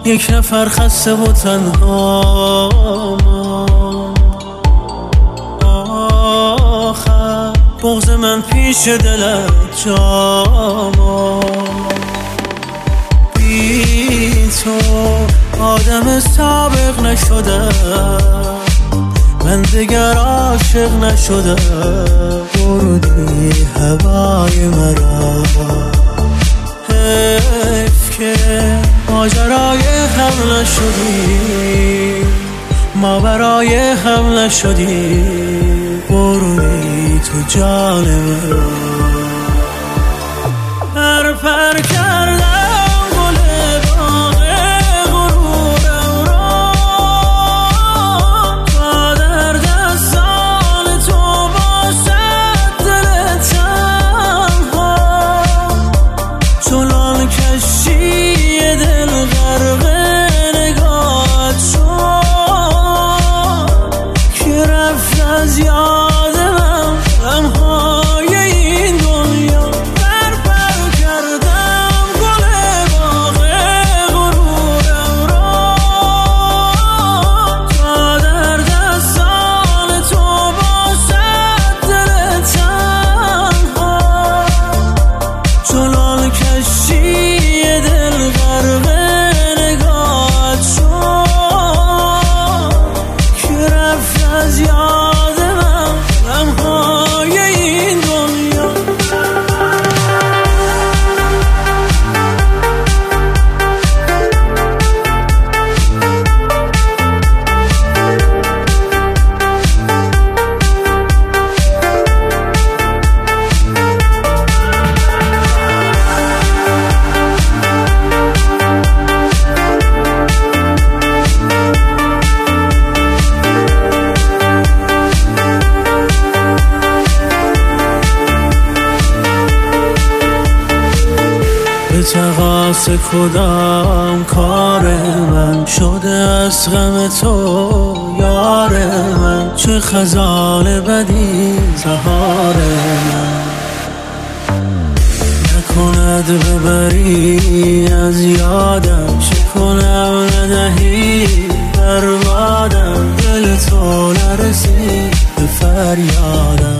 یک نفر خسته و تنها آخر بغض من پیش دلت جا بی تو آدم سابق نشدم، من دیگر عاشق نشدم. بردی هوای مرا، حیف که ماجرای هم نشدی، ما برای هم نشدی. بردی تو جان مرا، پر کردم به تقاص کدام کار من شده از غم تو یار من؟ چه خزان بدی زهار من نکند ببری از یادم، چه کنم ندهی بربادم. دل تو نرسید به فریادم،